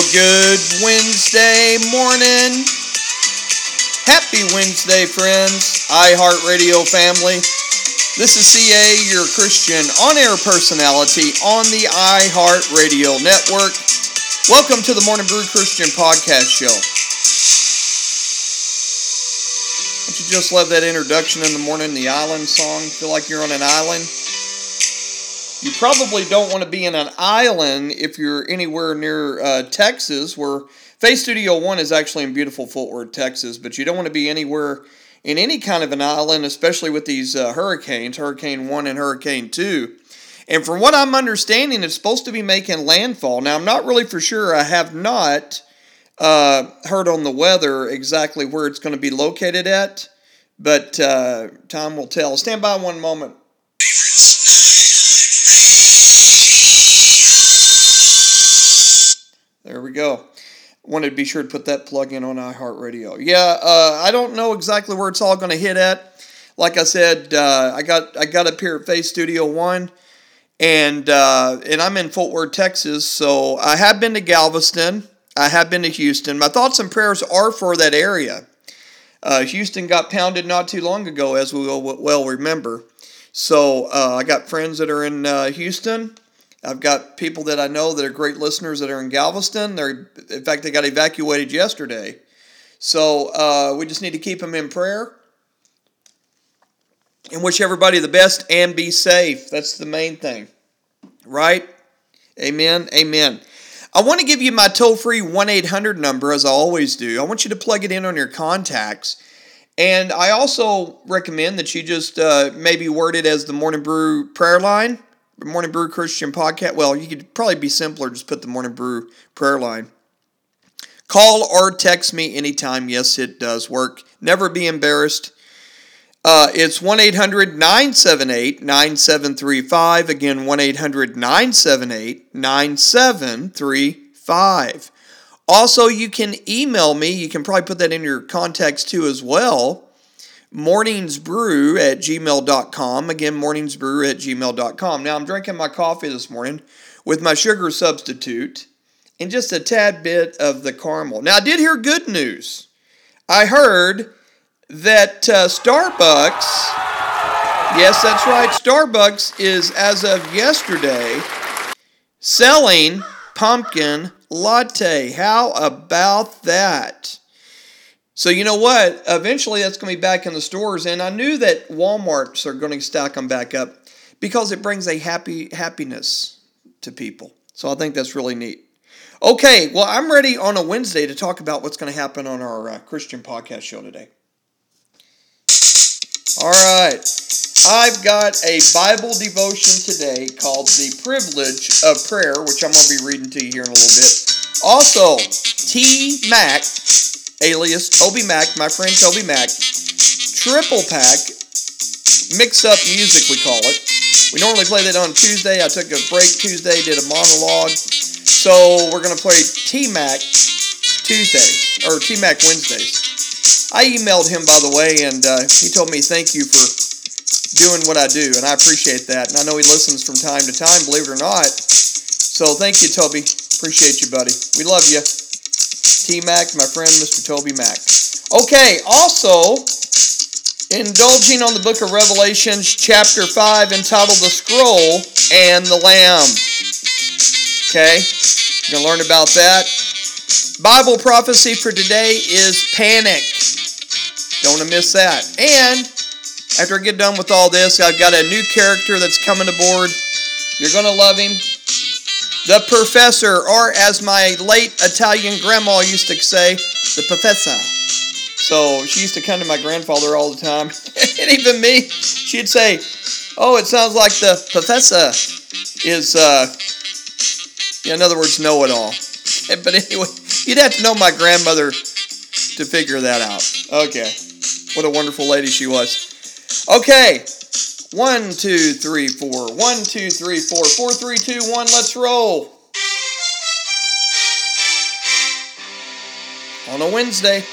Well, good Wednesday morning. Happy Wednesday, friends. iHeartRadio family. This is CA, your Christian on-air personality on the iHeartRadio network. Welcome to the Morning Brew Christian Podcast Show. Don't you just love that introduction in the morning, the island song? Feel like you're on an island? You probably don't want to be in an island if you're anywhere near Texas, where Faith Studio One is actually in beautiful Fort Worth, Texas, but you don't want to be anywhere in any kind of an island, especially with these hurricanes, Hurricane 1 and Hurricane 2. And from what I'm understanding, it's supposed to be making landfall. Now, I'm not really for sure. I have not heard on the weather exactly where it's going to be located at, but time will tell. Stand by one moment. There we go. Wanted to be sure to put that plug in on iHeartRadio. Yeah, I don't know exactly where it's all going to hit at. Like I said, I got up here at Faith Studio One, and I'm in Fort Worth, Texas. So I have been to Galveston. I have been to Houston. My thoughts and prayers are for that area. Houston got pounded not too long ago, as we will well remember. So I got friends that are in Houston. I've got people that I know that are great listeners that are in Galveston. In fact, they got evacuated yesterday. So we just need to keep them in prayer and wish everybody the best and be safe. That's the main thing, right? Amen, amen. I want to give you my toll-free 1-800 number, as I always do. I want you to plug it in on your contacts. And I also recommend that you just maybe word it as the Morning Brew prayer line. Morning Brew Christian Podcast. Well, you could probably be simpler, just put the Morning Brew prayer line. Call or text me anytime. Yes, it does work. Never be embarrassed. It's 1-800-978-9735. Again, 1-800-978-9735. Also, you can email me. You can probably put that in your contacts too as well. morningsbrew@gmail.com. Again, morningsbrew@gmail.com. Now, I'm drinking my coffee this morning with my sugar substitute and just a tad bit of the caramel. Now, I did hear good news. I heard that Starbucks, yes, that's right, Starbucks is, as of yesterday, selling pumpkin latte. How about that? So you know what? Eventually that's going to be back in the stores, and I knew that Walmarts are going to stack them back up because it brings a happiness to people. So I think that's really neat. Okay, well, I'm ready on a Wednesday to talk about what's going to happen on our Christian podcast show today. All right, I've got a Bible devotion today called The Privilege of Prayer, which I'm going to be reading to you here in a little bit. Also, T. Mac, alias Toby Mac, my friend Toby Mac, triple pack, mix-up music we call it. We normally play that on Tuesday. I took a break Tuesday, did a monologue. So we're going to play T-Mac Tuesdays, or T-Mac Wednesdays. I emailed him, by the way, and he told me thank you for doing what I do, and I appreciate that. And I know he listens from time to time, believe it or not. So thank you, Toby. Appreciate you, buddy. We love you. T-Mac, my friend, Mr. Toby Mac. Okay, also, indulging on the book of Revelations, chapter 5, entitled The Scroll and the Lamb. Okay, we're going to learn about that. Bible prophecy for today is panic. Don't want to miss that. And after I get done with all this, I've got a new character that's coming aboard. You're going to love him. The Professor, or as my late Italian grandma used to say, the Professor. So she used to come to my grandfather all the time. And even me, she'd say, oh, it sounds like the Professor is, in other words, know-it-all. But anyway, you'd have to know my grandmother to figure that out. Okay. What a wonderful lady she was. Okay. 1, 2, 3, 4. 1, 2, 3, 4. 4, 3, 2, 1. Let's roll. On a Wednesday.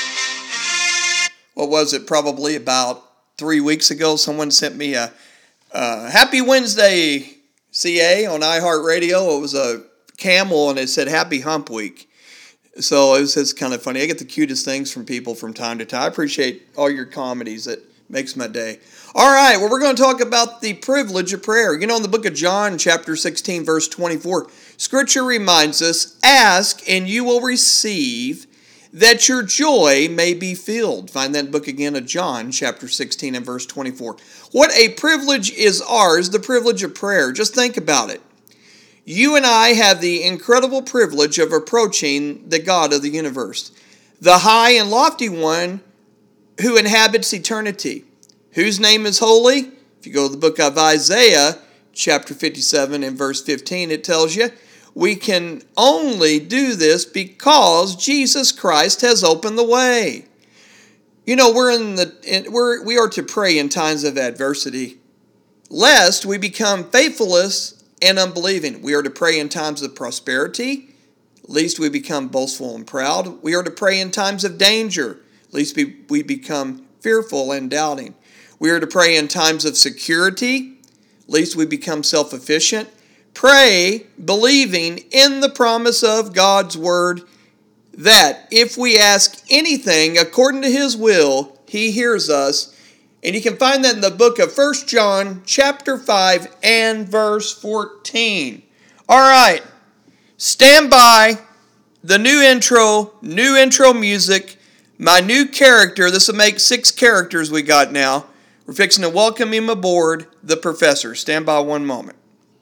What was it? Probably about 3 weeks ago, someone sent me a Happy Wednesday, CA, on iHeartRadio. It was a camel, and it said Happy Hump Week. So it's kind of funny. I get the cutest things from people from time to time. I appreciate all your comedies. It makes my day. All right, well, we're going to talk about the privilege of prayer. You know, in the book of John, chapter 16, verse 24, Scripture reminds us, ask and you will receive, that your joy may be filled. Find that book again of John, chapter 16 and verse 24. What a privilege is ours, the privilege of prayer. Just think about it. You and I have the incredible privilege of approaching the God of the universe, the high and lofty one who inhabits eternity, whose name is holy. If you go to the book of Isaiah, chapter 57 and verse 15, it tells you, we can only do this because Jesus Christ has opened the way. You know, we are to pray in times of adversity, lest we become faithless and unbelieving. We are to pray in times of prosperity, lest we become boastful and proud. We are to pray in times of danger, lest we become fearful and doubting. We are to pray in times of security, lest we become self-efficient. Pray, believing in the promise of God's word, that if we ask anything according to his will, he hears us. And you can find that in the book of 1 John chapter 5 and verse 14. All right, stand by. The new intro music, my new character. This will make 6 characters we got now. We're fixing to welcome him aboard, the professor. Stand by one moment.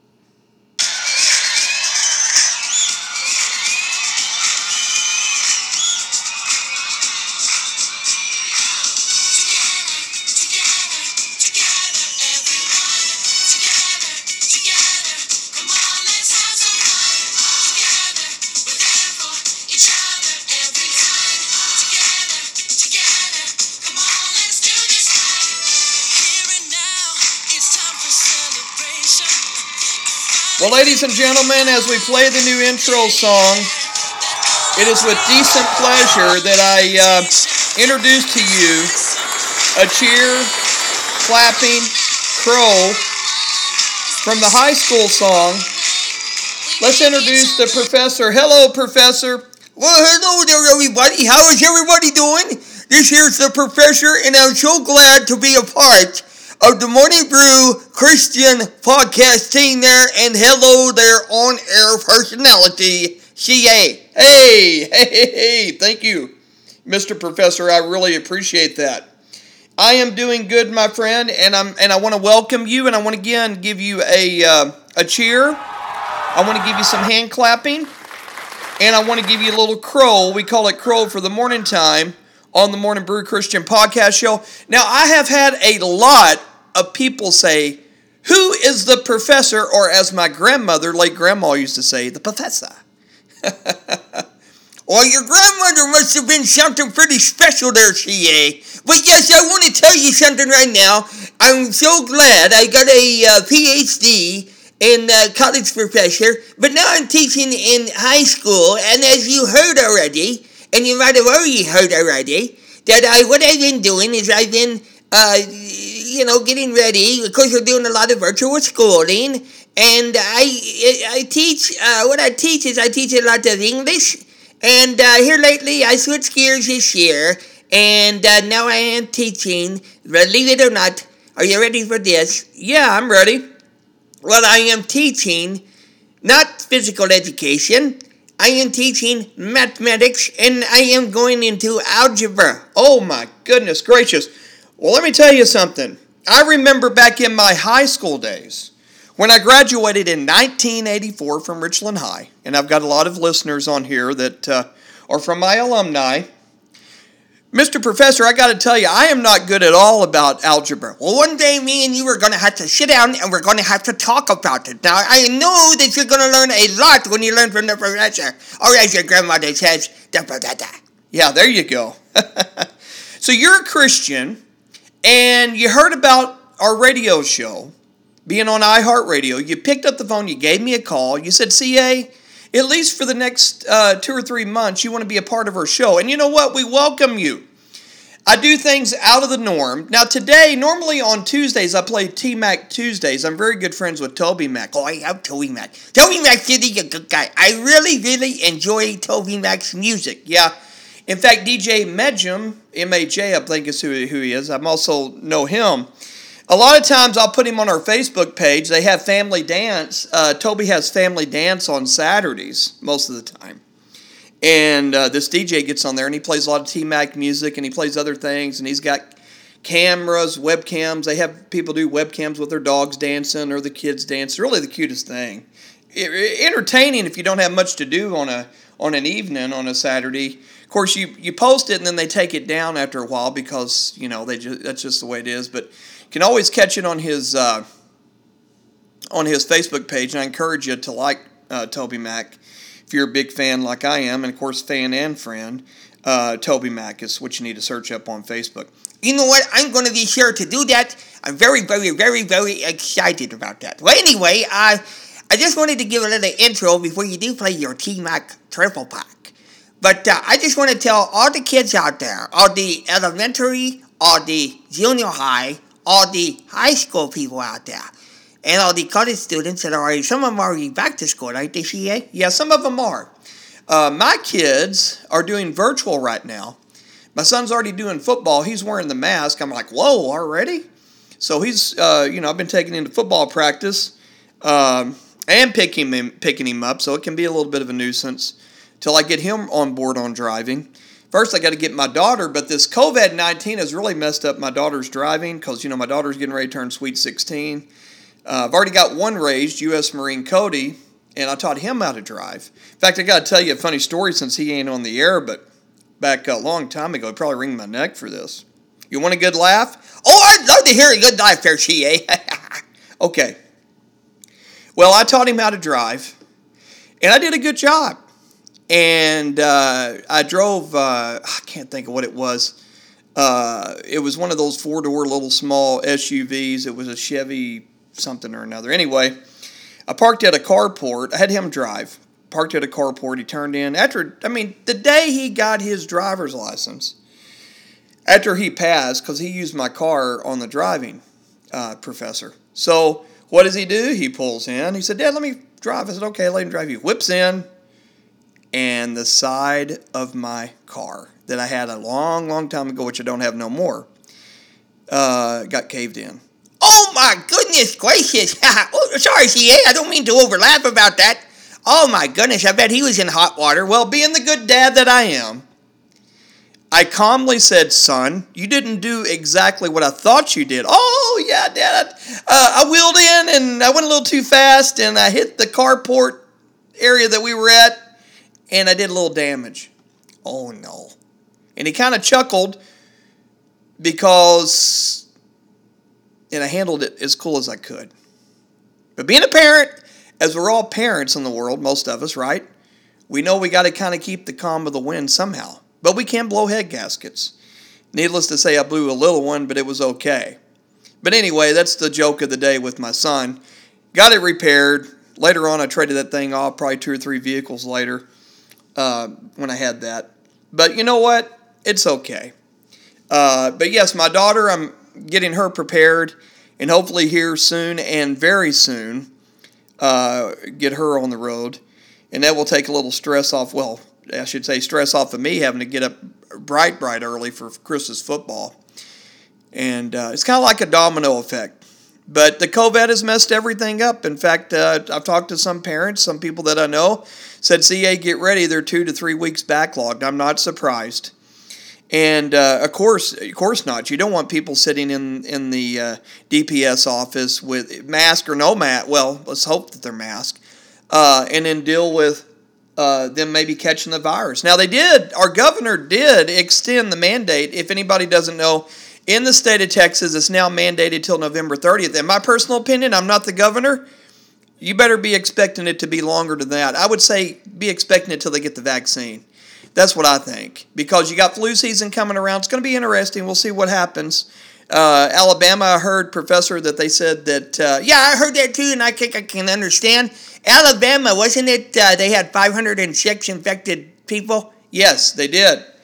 Well, ladies and gentlemen, as we play the new intro song, it is with decent pleasure that I introduce to you a cheer, clapping, crow from the high school song. Let's introduce the professor. Hello, Professor. Well, hello there, everybody. How is everybody doing? This here's the professor, and I'm so glad to be a part of the Morning Brew Christian podcast team there, and hello there on-air personality, CA. Hey, thank you, Mr. Professor. I really appreciate that. I am doing good, my friend, and I want to welcome you, and I want to again give you a cheer. I want to give you some hand clapping, and I want to give you a little crow. We call it crow for the morning time on the Morning Brew Christian podcast show. Now, I have had a lot of people say, who is the professor? Or as my grandmother, late grandma, used to say, the professor. Well, your grandmother must have been something pretty special there, CA. But yes, I want to tell you something right now. I'm so glad I got a PhD in college professor, but now I'm teaching in high school, and as you heard already, and you might have already heard already, that what I've been doing is I've been getting ready. Of course, we're doing a lot of virtual schooling, and I teach. What I teach is I teach a lot of English, and here lately I switched gears this year, and now I am teaching. Believe it or not, are you ready for this? Yeah, I'm ready. Well, I am teaching not physical education. I am teaching mathematics, and I am going into algebra. Oh my goodness gracious. Well, let me tell you something. I remember back in my high school days when I graduated in 1984 from Richland High, and I've got a lot of listeners on here that are from my alumni. Mr. Professor, I got to tell you, I am not good at all about algebra. Well, one day me and you are going to have to sit down and we're going to have to talk about it. Now, I know that you're going to learn a lot when you learn from the professor. Or as your grandmother says, the professor. Yeah, there you go. So you're a Christian, and you heard about our radio show being on iHeartRadio. You picked up the phone, you gave me a call, you said, CA, at least for the next 2 or 3 months, you want to be a part of our show. And you know what? We welcome you. I do things out of the norm. Now today, normally on Tuesdays, I play T-Mac Tuesdays. I'm very good friends with Toby Mac. Oh, I have Toby Mac. Toby Mac's really a good guy. I really, really enjoy Toby Mac's music. Yeah. In fact, DJ Medjum, M-A-J, I think is who he is. I also know him. A lot of times I'll put him on our Facebook page. They have family dance. Toby has family dance on Saturdays most of the time. And this DJ gets on there and he plays a lot of T-Mac music and he plays other things. And he's got cameras, webcams. They have people do webcams with their dogs dancing or the kids dancing. Really the cutest thing. Entertaining if you don't have much to do on an evening on a Saturday. Of course, you post it and then they take it down after a while because, that's just the way it is. But you can always catch it on his Facebook page. And I encourage you to like Toby Mac. If you're a big fan like I am, and of course fan and friend, Toby Mac is what you need to search up on Facebook. You know what? I'm going to be sure to do that. I'm very, very, very, very excited about that. Well, anyway, I just wanted to give a little intro before you do play your T-Mac triple pack. But I just want to tell all the kids out there, all the elementary, all the junior high, all the high school people out there, and all the college students that are already, some of them are already back to school, right, CA? Yeah, some of them are. My kids are doing virtual right now. My son's already doing football. He's wearing the mask. I'm like, whoa, already? So he's, I've been taking him to football practice and picking him up, so it can be a little bit of a nuisance till I get him on board on driving. First, I got to get my daughter, but this COVID-19 has really messed up my daughter's driving because, my daughter's getting ready to turn Sweet 16. I've already got one raised, U.S. Marine Cody, and I taught him how to drive. In fact, I got to tell you a funny story since he ain't on the air, but back a long time ago, I'd probably wring my neck for this. You want a good laugh? Oh, I'd love to hear a good laugh there, CA. Okay. Well, I taught him how to drive, and I did a good job. And I drove, I can't think of what it was. It was one of those four-door little small SUVs. It was a Chevy something or another. Anyway, I parked at a carport. I had him drive. Parked at a carport. He turned in. The day he got his driver's license, after he passed, because he used my car on the driving professor. So what does he do? He pulls in. He said, Dad, let me drive. I said, okay, let him drive you. Whips in, and the side of my car that I had a long, long time ago, which I don't have no more, got caved in. Oh, my goodness gracious. Oh, sorry, CA. I don't mean to overlap about that. Oh, my goodness. I bet he was in hot water. Well, being the good dad that I am, I calmly said, son, you didn't do exactly what I thought you did. Oh, yeah, Dad. I wheeled in, and I went a little too fast, and I hit the carport area that we were at, and I did a little damage. Oh, no. And he kind of chuckled because... and I handled it as cool as I could. But being a parent, as we're all parents in the world, most of us, right? We know we got to kind of keep the calm of the wind somehow. But we can blow head gaskets. Needless to say, I blew a little one, but it was okay. But anyway, that's the joke of the day with my son. Got it repaired. Later on, I traded that thing off, probably 2 or 3 vehicles later when I had that. But you know what? It's okay. But yes, my daughter, I'm getting her prepared, and hopefully here soon and very soon, get her on the road. And that will take a little stress off, well, I should say stress off of me having to get up bright early for Chris's football. And it's kind of like a domino effect. But the COVID has messed everything up. In fact, I've talked to some parents, some people that I know, said, CA, get ready, they're 2 to 3 weeks backlogged. I'm not surprised. And, of course not. You don't want people sitting in the DPS office with mask or no mask. Well, let's hope that they're masked. And then deal with them maybe catching the virus. Now, our governor did extend the mandate. If anybody doesn't know, in the state of Texas, it's now mandated till November 30th. In my personal opinion, I'm not the governor. You better be expecting it to be longer than that. I would say be expecting it till they get the vaccine. That's what I think. Because you got flu season coming around. It's going to be interesting. We'll see what happens. Alabama, I heard, Professor, that they said that... yeah, I heard that too, and I think I can understand. Alabama, wasn't it, they had 506 infected people? Yes, they did.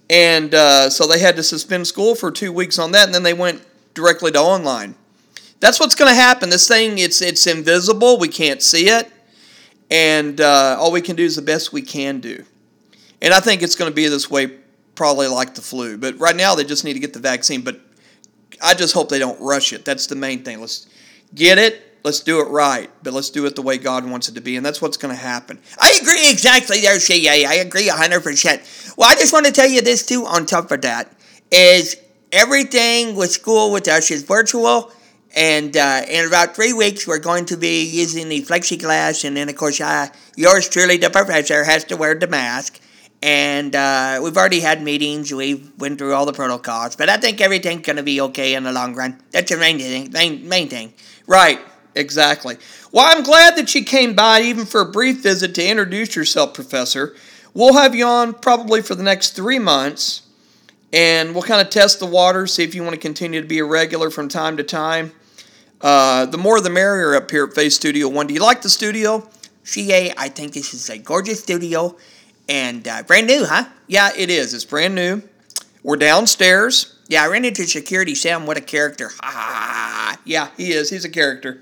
And so they had to suspend school for 2 weeks on that, and then they went directly to online. That's what's going to happen. This thing, it's invisible. We can't see it. And all we can do is the best we can do. And I think it's going to be this way probably like the flu. But right now they just need to get the vaccine. But I just hope they don't rush it. That's the main thing. Let's get it. Let's do it right. But let's do it the way God wants it to be. And that's what's going to happen. I agree exactly there, CA. I agree 100%. Well, I just want to tell you this, too, on top of that, is everything with school with us is virtual. And in about 3 weeks, we're going to be using the plexiglass. And then, of course, yours truly, the professor, has to wear the mask. And we've already had meetings. We've went through all the protocols. But I think everything's going to be okay in the long run. That's the main thing. Right. Exactly. Well, I'm glad that you came by even for a brief visit to introduce yourself, Professor. We'll have you on probably for the next 3 months. And we'll kind of test the water, see if you want to continue to be a regular from time to time. The more the merrier up here at Faith Studio One. Do you like the studio? CA, I think this is a gorgeous studio. And brand new, huh? Yeah, it is. It's brand new. We're downstairs. Yeah, I ran into Security Sam. What a character. Yeah, he is. He's a character.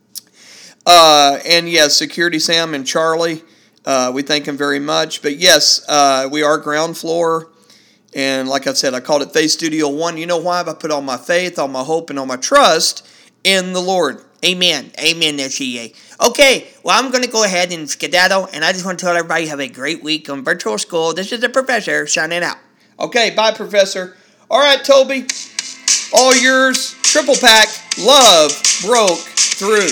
And yes, Security Sam and Charlie, we thank him very much. But yes, we are ground floor. And like I said, I called it Faith Studio One. You know why? I put all my faith, all my hope, and all my trust in the Lord. Amen. Amen there, CA. Okay, well, I'm going to go ahead and skedaddle, and I just want to tell everybody have a great week on virtual school. This is the professor signing out. Okay, bye, Professor. All right, Toby, all yours. Triple pack, love broke through.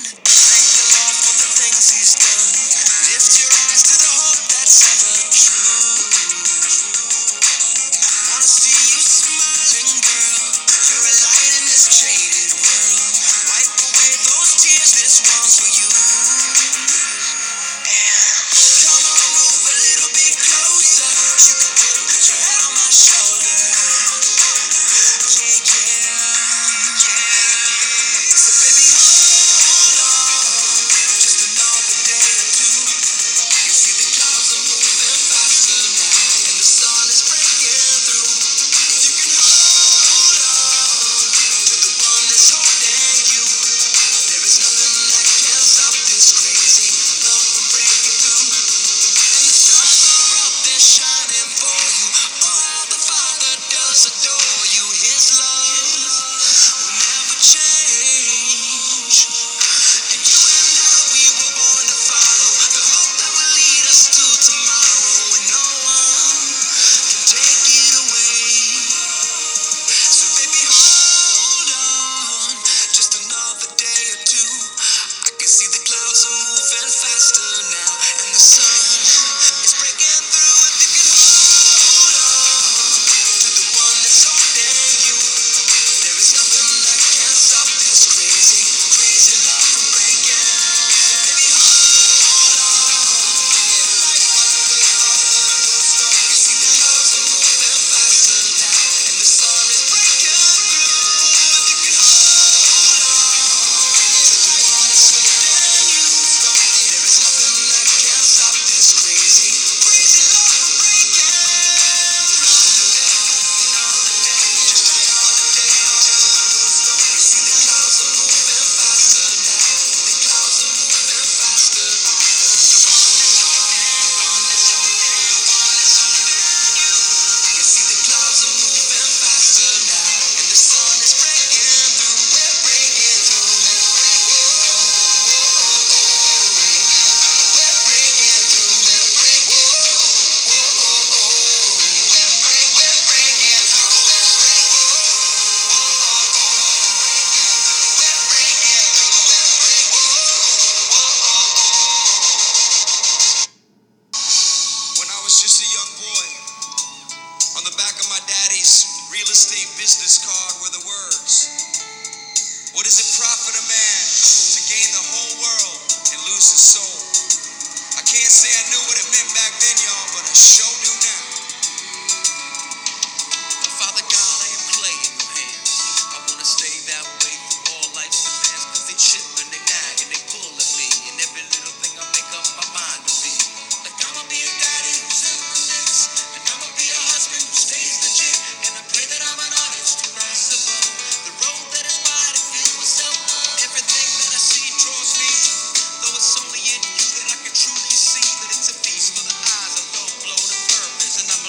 Thank the Lord for the things He's done. Lift your eyes to the hope that's ever true. Wanna see you smiling, girl. You're a light in this jaded world. Wipe away those tears, this one's for you. Come on, move a little bit closer. You can put your head on my shoulder. Yeah, yeah. So baby, hold on. Just another day or two. You see the clouds are moving faster now, and the sun is breaking through. If you can hold on to the one that's holding you, there is nothing that can stop this crazy love from breaking through. And the stars are up there shining for you. Oh, how the Father does adore you. His love will never change. And you and I, we were born to follow the hope that will lead us to tomorrow, and no one can take it away. So baby, hold on, just another day or two. I can see the clouds are moving faster now, and the sun is breaking through. If you can hold on to the one that's holding you, there is nothing that can stop this crazy, crazy love from breaking. Baby, hold on. You see the clouds are moving faster now, and the sun is breaking through. If you can hold on to the one that's holding you, there is nothing that can stop this crazy, crazy love from breaking. Just another day or two. You see the clouds are moving faster now. The clouds are moving faster. You see the clouds are moving faster now, and the sun is breaking through. We're breaking through. We're breaking through. We're breaking When I was just a young boy, on the back of my daddy's real estate business card were the words, "What does it profit a man to gain the whole world and lose his soul?" I can't say I knew what it meant back then, y'all, but I sure do now. Father God, I am clay in your hands. I wanna stay that way through all life's demands, 'cause they chip and they nag and they pull at me, and every little thing I make up my mind to be. Like I'ma be a daddy who's in the mix, and I'ma be a husband who stays legit, and I pray that I'm an artist who rises above the road that is wide and filled with self-love. Everything that I see draws me, though it's only in you that I can truly see that it's a feast for the eyes, a low blow to purpose, and I'm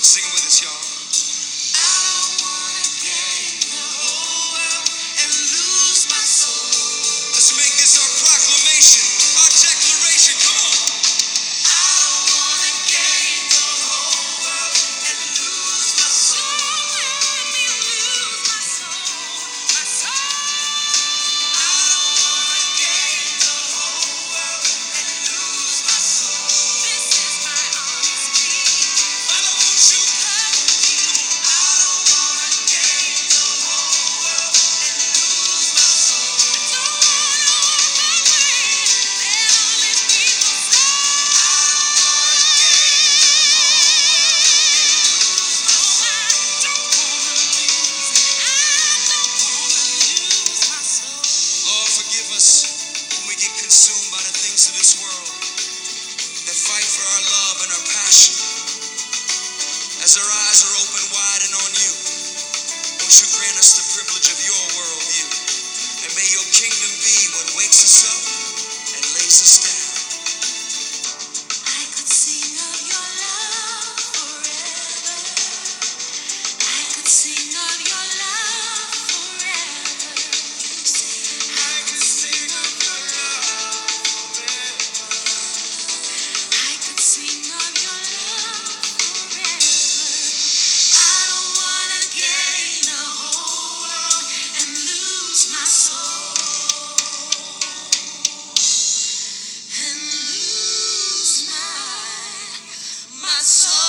Sing it with us, y'all. I don't want to gain the whole world and lose my soul. Let's make this our proclamation, our declaration. Come on. I don't want to gain the whole world and lose my soul. Let me lose my soul, my soul. I don't want to gain the whole world and lose my soul. This is my honest plea. Father, won't you help me? I don't want to gain the whole world and lose my soul. I don't want to walk away and let all these people say, I don't want to gain the whole world and lose my soul. I don't want to lose my soul. Lord, forgive us when we get consumed by the things of this world that fight for our love and our passion. As our eyes are open wide and on you, won't you grant us the privilege of your worldview? And may your kingdom be what wakes us up and lays us down. I could sing of your love forever. I could sing of your love forever. I could sing of your love forever. I could sing of your love forever. I don't want to gain the whole world and lose my soul. And lose my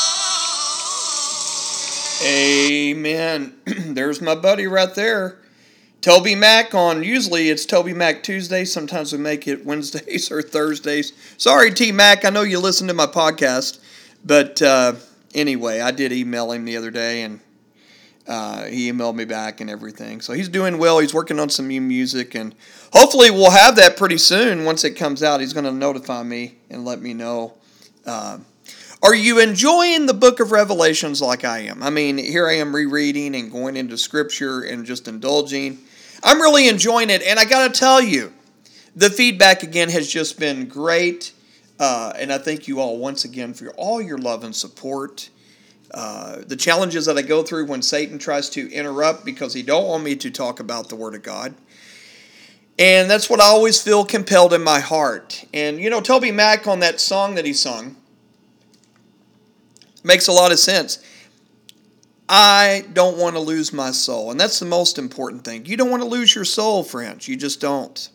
soul. Amen. There's my buddy right there. Toby Mac on, usually it's Toby Mac Tuesday. Sometimes we make it Wednesdays or Thursdays. Sorry, T Mac, I know you listen to my podcast. But anyway, I did email him the other day, and he emailed me back and everything. So he's doing well. He's working on some new music, and hopefully we'll have that pretty soon. Once it comes out, he's going to notify me and let me know. Are you enjoying the book of Revelations like I am? I mean, here I am rereading and going into Scripture and just indulging. I'm really enjoying it, and I got to tell you, the feedback again has just been great, and I thank you all once again for all your love and support. The challenges that I go through when Satan tries to interrupt because he don't want me to talk about the Word of God. And that's what I always feel compelled in my heart. And, you know, Toby Mac on that song that he sung makes a lot of sense. I don't want to lose my soul. And that's the most important thing. You don't want to lose your soul, friends. You just don't.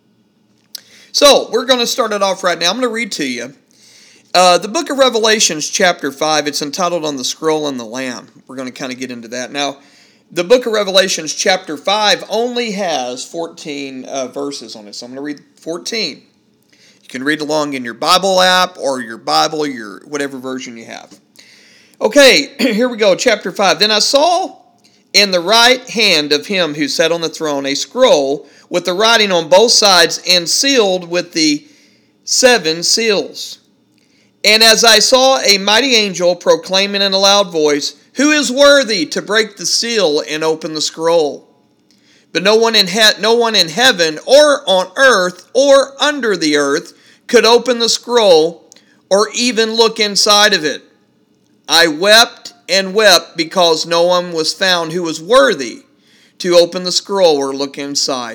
So, we're going to start it off right now. I'm going to read to you. The book of Revelations, chapter 5, it's entitled On the Scroll and the Lamb. We're going to kind of get into that. Now, the book of Revelations, chapter 5, only has 14 verses on it. So I'm going to read 14. You can read along in your Bible app or your Bible, your whatever version you have. Okay, here we go, chapter 5. Then I saw in the right hand of him who sat on the throne a scroll with the writing on both sides and sealed with the 7 seals. And as I saw a mighty angel proclaiming in a loud voice, "Who is worthy to break the seal and open the scroll?" But no one in heaven or on earth or under the earth could open the scroll or even look inside of it. I wept and wept because no one was found who was worthy to open the scroll or look inside.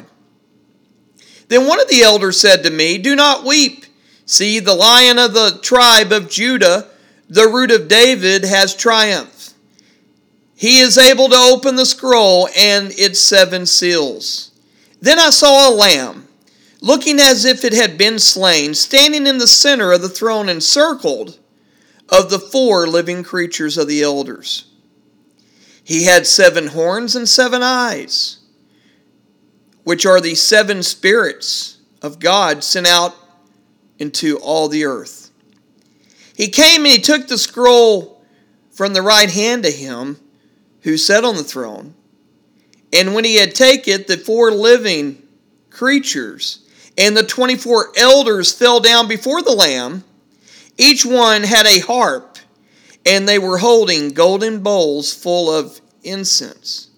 Then one of the elders said to me, "Do not weep. See, the Lion of the tribe of Judah, the Root of David, has triumphed. He is able to open the scroll and its 7 seals." Then I saw a lamb, looking as if it had been slain, standing in the center of the throne, encircled of the 4 living creatures of the elders. He had 7 horns and 7 eyes, which are the 7 spirits of God sent out into all the earth. He came and he took the scroll from the right hand of him who sat on the throne. And when he had taken it, the 4 living creatures and the 24 elders fell down before the Lamb. Each one had a harp, and they were holding golden bowls full of incense,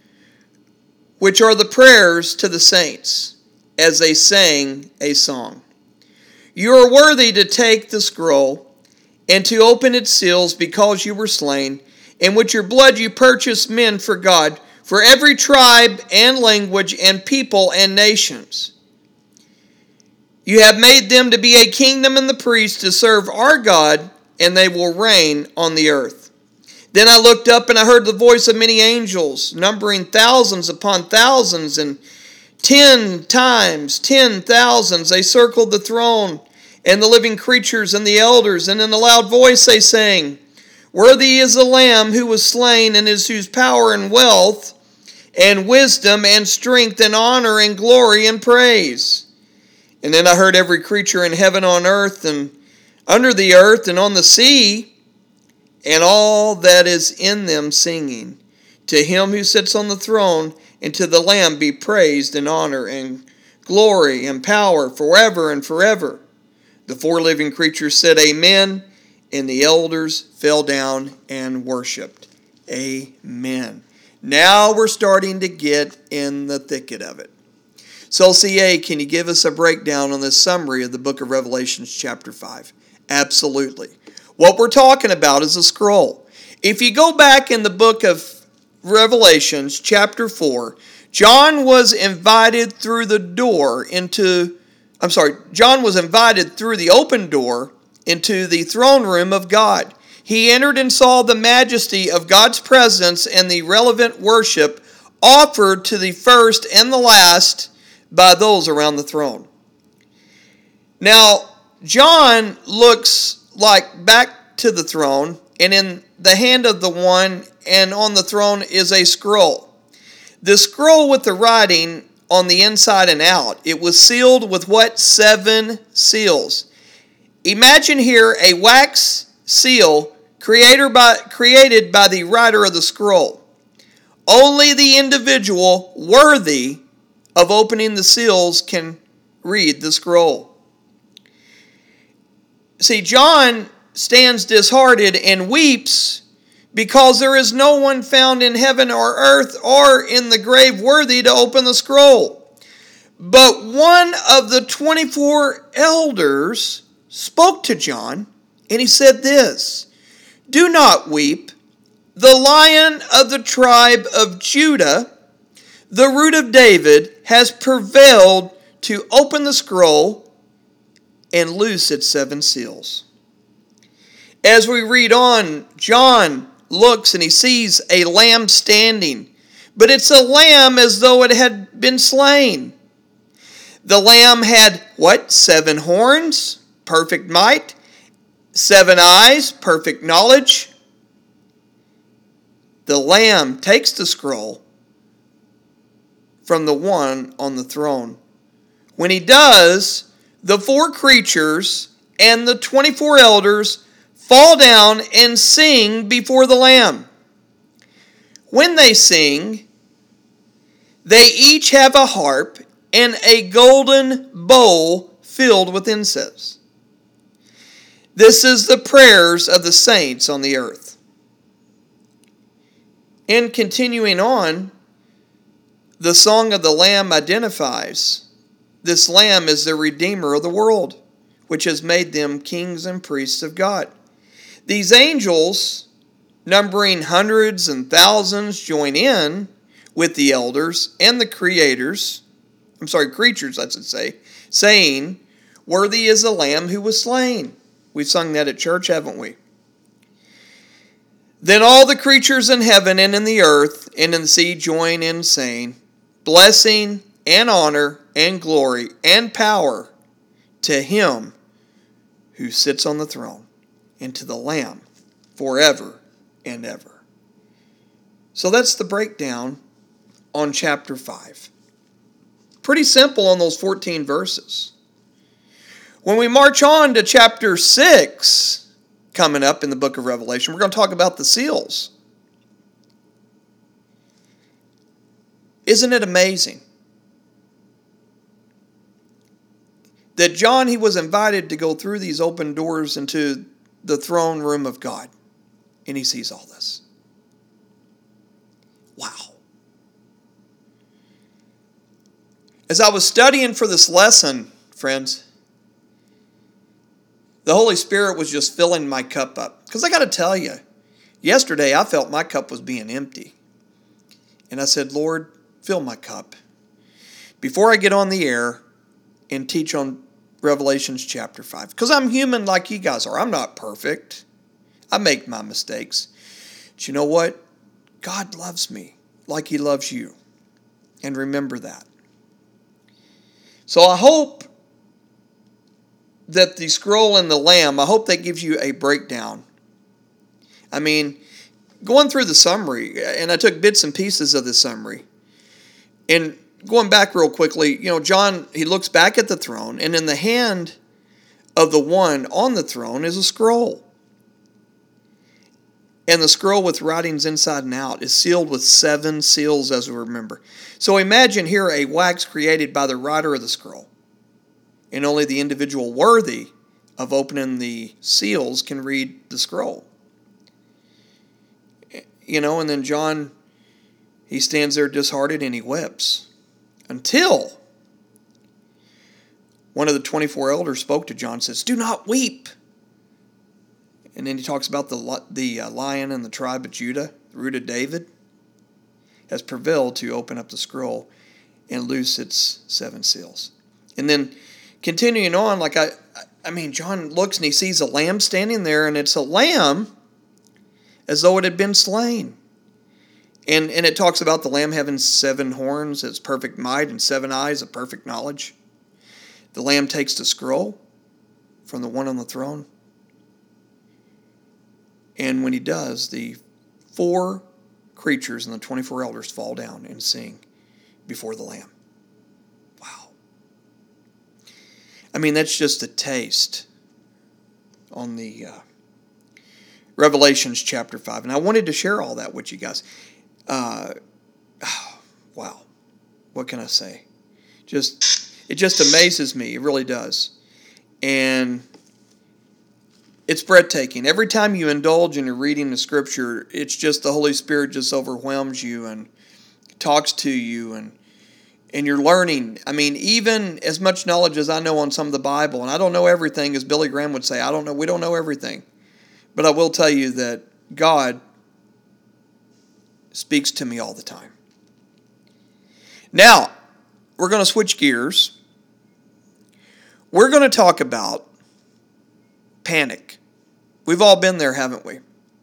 which are the prayers to the saints, as they sang a song. You are worthy to take the scroll and to open its seals, because you were slain, and with your blood you purchased men for God, for every tribe and language and people and nations. You have made them to be a kingdom and the priests to serve our God, and they will reign on the earth. Then I looked up and I heard the voice of many angels, numbering thousands upon thousands, and 10 times 10,000s. They circled the throne and the living creatures and the elders, and in a loud voice they sang, Worthy is the Lamb who was slain, and is whose power and wealth and wisdom and strength and honor and glory and praise. And then I heard every creature in heaven, on earth, and under the earth, and on the sea, and all that is in them singing, To him who sits on the throne, and to the Lamb be praised and honor and glory and power forever and forever. The 4 living creatures said, Amen, and the elders fell down and worshipped. Amen. Now we're starting to get in the thicket of it. So, CA, can you give us a breakdown on this summary of the book of Revelation, chapter 5? Absolutely. What we're talking about is a scroll. If you go back in the book of Revelation, chapter 4, John was invited through the open door into the throne room of God. He entered and saw the majesty of God's presence and the relevant worship offered to the first and the last by those around the throne. Now, John looks like back to the throne, and in the hand of the one and on the throne is a scroll. The scroll with the writing on the inside and out. It was sealed with what? 7 seals. Imagine here a wax seal created by the writer of the scroll. Only the individual worthy of opening the seals can read the scroll. See, John stands disheartened and weeps because there is no one found in heaven or earth or in the grave worthy to open the scroll. But one of the 24 elders spoke to John, and he said this, Do not weep. The Lion of the tribe of Judah, the Root of David, has prevailed to open the scroll and loose its 7 seals. As we read on, John looks and he sees a lamb standing, but it's a lamb as though it had been slain. The lamb had what? 7 horns, perfect might, 7 eyes, perfect knowledge. The lamb takes the scroll from the one on the throne. When he does, the 4 creatures and the 24 elders fall down and sing before the Lamb. When they sing, they each have a harp and a golden bowl filled with incense. This is the prayers of the saints on the earth. And continuing on, the song of the Lamb identifies this Lamb is the Redeemer of the world, which has made them kings and priests of God. These angels, numbering hundreds and thousands, join in with the elders and the creatures, saying, Worthy is the Lamb who was slain. We've sung that at church, haven't we? Then all the creatures in heaven and in the earth and in the sea join in saying, Blessing and honor and glory and power to him who sits on the throne and to the Lamb forever and ever. So that's the breakdown on chapter 5. Pretty simple on those 14 verses. When we march on to chapter 6, coming up in the book of Revelation, we're going to talk about the seals. Isn't it amazing that John, he was invited to go through these open doors into the throne room of God, and he sees all this. Wow. As I was studying for this lesson, friends, the Holy Spirit was just filling my cup up. Because I got to tell you, yesterday I felt my cup was being empty. And I said, Lord, fill my cup. Before I get on the air and teach on Revelations chapter 5. Because I'm human like you guys are. I'm not perfect. I make my mistakes. But you know what? God loves me like He loves you. And remember that. So I hope that the scroll and the Lamb, I hope that gives you a breakdown. I mean, going through the summary, and I took bits and pieces of the summary, and going back real quickly, John, he looks back at the throne, and in the hand of the one on the throne is a scroll. And the scroll with writings inside and out is sealed with 7 seals, as we remember. So imagine here a wax created by the writer of the scroll. And only the individual worthy of opening the seals can read the scroll. And then John, he stands there disheartened and he weeps. Until one of the 24 elders spoke to John and says, do not weep. And then he talks about the lion and the tribe of Judah, the root of David, has prevailed to open up the scroll and loose its 7 seals. And then continuing on, John looks and he sees a lamb standing there, and it's a lamb as though it had been slain. And it talks about the lamb having 7 horns, its perfect might, and 7 eyes of perfect knowledge. The lamb takes the scroll from the one on the throne. And when he does, the 4 creatures and the 24 elders fall down and sing before the Lamb. Wow. That's just a taste on the Revelations chapter 5. And I wanted to share all that with you guys. Wow. What can I say? It just amazes me. It really does. And it's breathtaking. Every time you indulge in your reading the Scripture, it's just the Holy Spirit just overwhelms you and talks to you, and you're learning. Even as much knowledge as I know on some of the Bible, and I don't know everything, as Billy Graham would say, we don't know everything. But I will tell you that God speaks to me all the time. Now, we're going to switch gears. We're going to talk about panic. We've all been there, haven't we?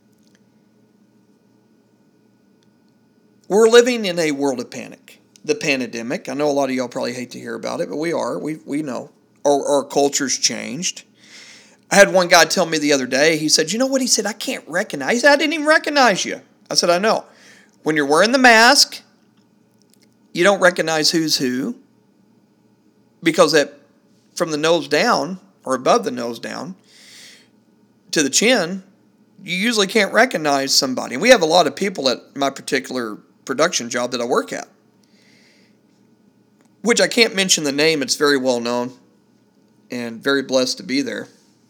We're living in a world of panic. The pandemic. I know a lot of y'all probably hate to hear about it, but we are. We know. Our culture's changed. I had one guy tell me the other day, he said, you know what? He said, I can't recognize. He said, I didn't even recognize you. I said, I know. When you're wearing the mask, you don't recognize who's who, because from the nose down, or above the nose down, to the chin, you usually can't recognize somebody. And we have a lot of people at my particular production job that I work at, which I can't mention the name. It's very well known and very blessed to be there.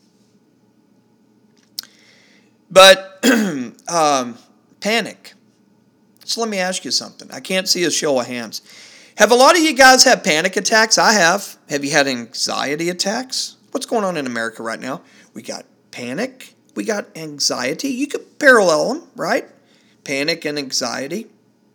But panic. So let me ask you something. I can't see a show of hands. Have a lot of you guys had panic attacks? I have. Have you had anxiety attacks? What's going on in America right now? We got panic. We got anxiety. You could parallel them, right? Panic and anxiety.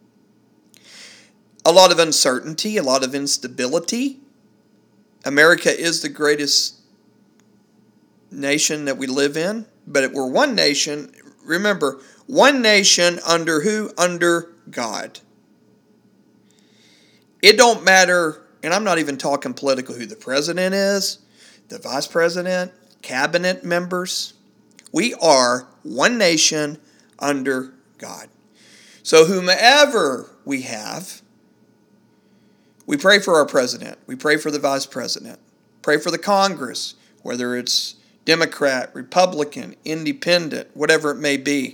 A lot of uncertainty, a lot of instability. America is the greatest nation that we live in, but we're one nation. Remember, one nation under who? Under God. It don't matter, and I'm not even talking political, who the president is, the vice president, cabinet members. We are one nation under God. So whomever we have, we pray for our president. We pray for the vice president. Pray for the Congress, whether it's Democrat, Republican, Independent, whatever it may be.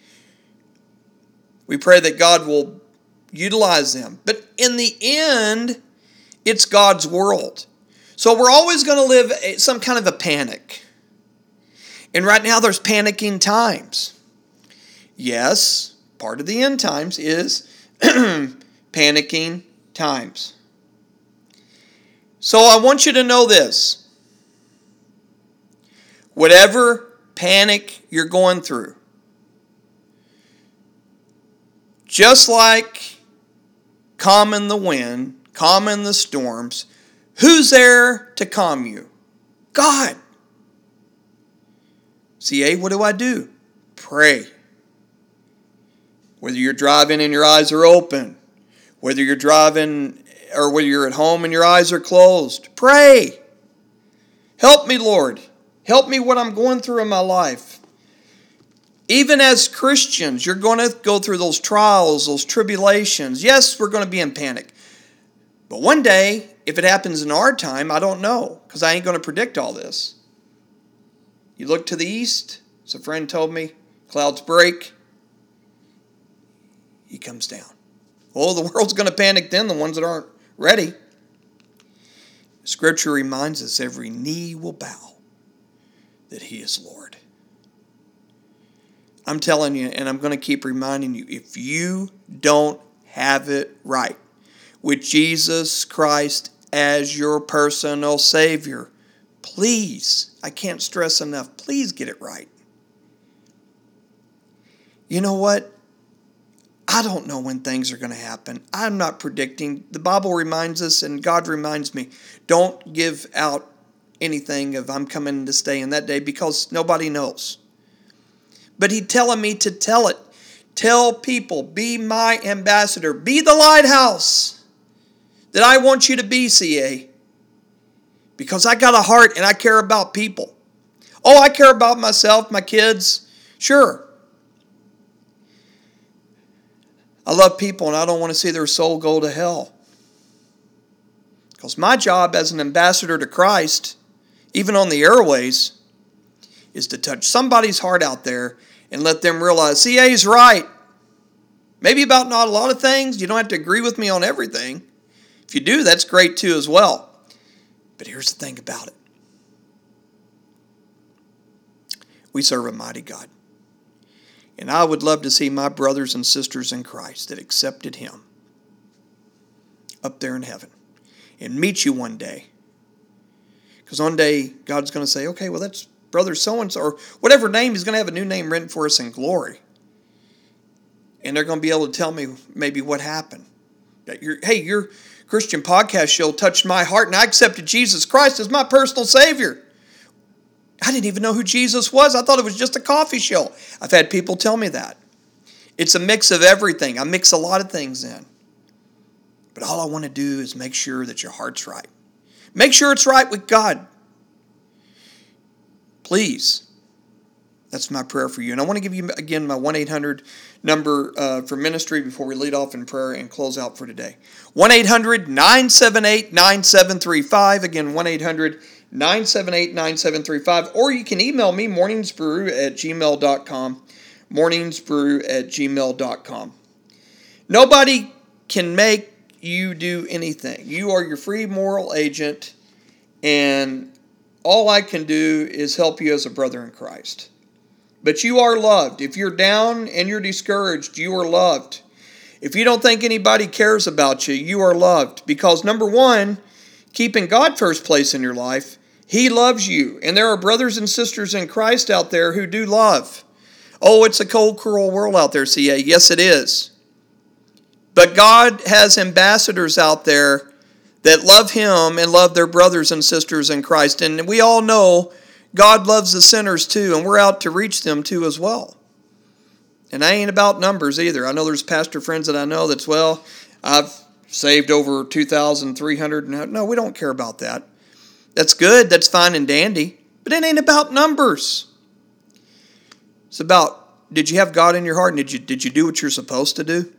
We pray that God will utilize them. But in the end, it's God's world. So we're always going to live some kind of a panic. And right now there's panicking times. Yes, part of the end times is panicking times. So I want you to know this. Whatever panic you're going through, just like calming the wind, calming the storms, who's there to calm you? God. CA, what do? Pray. Whether you're driving and your eyes are open, whether you're driving or whether you're at home and your eyes are closed, pray. Help me, Lord. Help me what I'm going through in my life. Even as Christians, you're going to go through those trials, those tribulations. Yes, we're going to be in panic. But one day, if it happens in our time, I don't know, because I ain't going to predict all this. You look to the east, as a friend told me, clouds break, he comes down. Oh, the world's going to panic then, the ones that aren't ready. Scripture reminds us every knee will bow that he is Lord. I'm telling you, and I'm going to keep reminding you, if you don't have it right with Jesus Christ as your personal Savior, please, I can't stress enough, please get it right. You know what? I don't know when things are going to happen. I'm not predicting. The Bible reminds us, and God reminds me, don't give out anything of I'm coming to stay in that day, because nobody knows. But He's telling me to tell it. Tell people, be my ambassador. Be the lighthouse that I want you to be, CA. Because I got a heart and I care about people. Oh, I care about myself, my kids. Sure. I love people and I don't want to see their soul go to hell. Because my job as an ambassador to Christ, even on the airways, is to touch somebody's heart out there and let them realize CA's right. Maybe about not a lot of things. You don't have to agree with me on everything. If you do, that's great too as well. But here's the thing about it. We serve a mighty God. And I would love to see my brothers and sisters in Christ that accepted Him up there in heaven and meet you one day. Because one day God's going to say, okay, well, that's brother so-and-so, or whatever name, He's going to have a new name written for us in glory. And they're going to be able to tell me maybe what happened. That your Christian podcast show touched my heart and I accepted Jesus Christ as my personal Savior. I didn't even know who Jesus was. I thought it was just a coffee show. I've had people tell me that. It's a mix of everything. I mix a lot of things in. But all I want to do is make sure that your heart's right. Make sure it's right with God. Please. That's my prayer for you. And I want to give you, again, my 1-800 number for ministry before we lead off in prayer and close out for today. 1-800-978-9735. Again, 1-800-978-9735. Or you can email me, morningsbrew@gmail.com. morningsbrew@gmail.com. Nobody can make you do anything. You are your free moral agent, and all I can do is help you as a brother in Christ. But you are loved. If you're down and you're discouraged, you are loved. If you don't think anybody cares about you, you are loved. Because number one, keeping God first place in your life, He loves you. And there are brothers and sisters in Christ out there who do love. Oh, it's a cold, cruel world out there, CA. Yes, it is. But God has ambassadors out there that love Him and love their brothers and sisters in Christ. And we all know God loves the sinners too, and we're out to reach them too as well. And I ain't about numbers either. I know there's pastor friends that I know that's, well, I've saved over 2,300. No, we don't care about that. That's good. That's fine and dandy. But it ain't about numbers. It's about, did you have God in your heart, and did you do what you're supposed to do?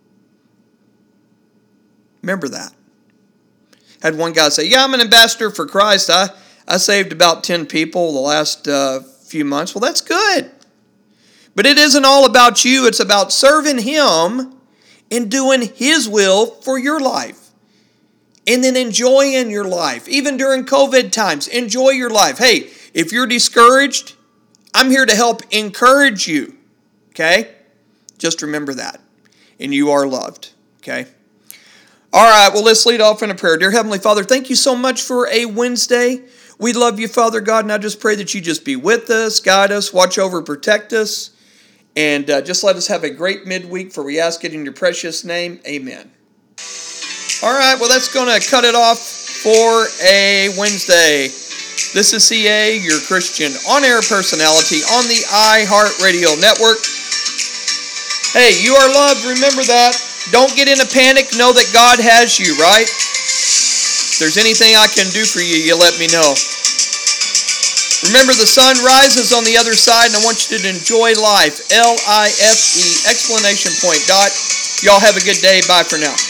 Remember that. I had one guy say, yeah, I'm an ambassador for Christ. I saved about 10 people the last few months. Well, that's good. But it isn't all about you. It's about serving Him and doing His will for your life. And then enjoying your life. Even during COVID times, enjoy your life. Hey, if you're discouraged, I'm here to help encourage you. Okay? Just remember that. And you are loved. Okay? All right, well, let's lead off in a prayer. Dear Heavenly Father, thank you so much for a Wednesday. We love you, Father God, and I just pray that you just be with us, guide us, watch over, protect us, and just let us have a great midweek, for we ask it in your precious name. Amen. All right, well, that's going to cut it off for a Wednesday. This is CA, your Christian on-air personality on the iHeartRadio network. Hey, you are loved. Remember that. Don't get in a panic. Know that God has you, right? If there's anything I can do for you, you let me know. Remember, the sun rises on the other side, and I want you to enjoy life. LIFE, exclamation point, dot. Y'all have a good day. Bye for now.